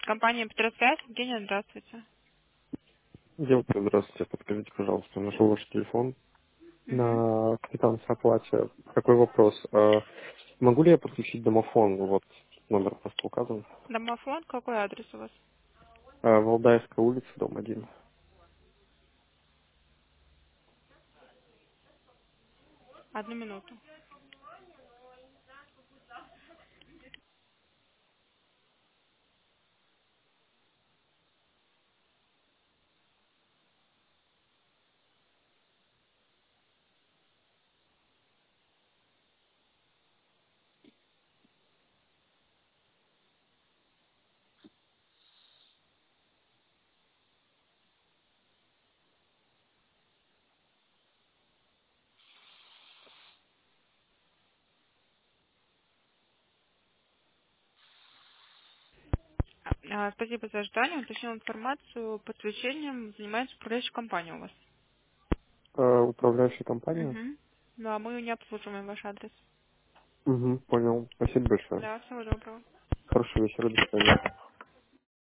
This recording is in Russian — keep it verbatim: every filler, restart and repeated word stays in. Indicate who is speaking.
Speaker 1: Компания Петросвязь. Евгения, здравствуйте.
Speaker 2: Девушка, здравствуйте. Подскажите, пожалуйста, нашел ваш телефон
Speaker 1: Угу.
Speaker 2: на квитанции оплате. Такой вопрос. А могу ли я подключить домофон? Вот номер просто указан.
Speaker 1: Домофон, какой адрес у вас?
Speaker 2: А, Валдаевская улица, дом один.
Speaker 1: Одну минуту. А, спасибо за ожидание. Уточнил информацию. Подключением занимается управляющая компания у вас.
Speaker 2: А, управляющая компания?
Speaker 1: Угу. Ну, а мы не обслуживаем ваш адрес.
Speaker 2: Угу, понял. Спасибо большое.
Speaker 1: Да, всего доброго.
Speaker 2: Хорошего вечера, до свидания.